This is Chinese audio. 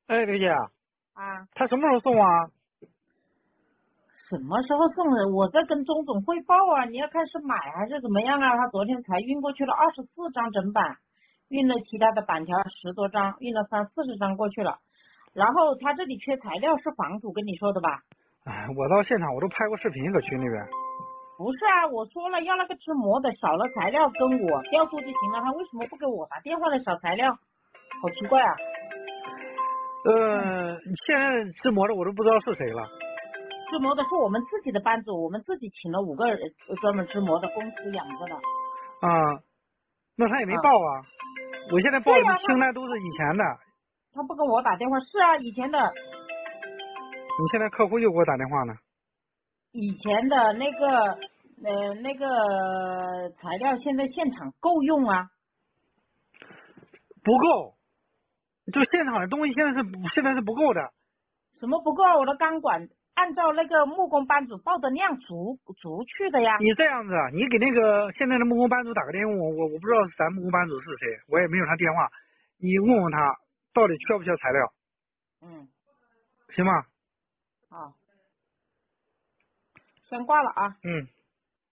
哎，刘姐， 啊， 他什么时候送啊？ 什么时候送的？我在跟钟总汇报啊，你要看是买还是怎么样啊？他昨天才运过去了24张整板，运了其他的板条10多张，运了30-40张过去了。然后他这里缺材料是房主跟你说的吧？ 哎，我到现场我都拍过视频，搁群里边。 不是啊，我说了要那个制模的，少了材料跟我调度就行了，他为什么不给我打电话来找材料？好奇怪啊！ 现在制模的我都不知道是谁了。 制模的是我们自己的班组，我们自己请了5个人专门制模的公司养着的。 啊，那他也没啊， 报啊。我现在报的对呀、 清单都是以前的。 他不跟我打电话，是啊， 你现在客户又给我打电话呢。 以前的那个材料现在现场够用啊？ 不够，就现场的东西现在是不够的。 什么不够啊？我的钢管按照那个木工班组报的量足去的呀。 你这样子，你给那个现在的木工班组打个电话，我不知道咱木工班组是谁，我也没有他电话，你问问他到底缺不缺材料， 嗯， 行吗？ 好，先挂了啊。 嗯。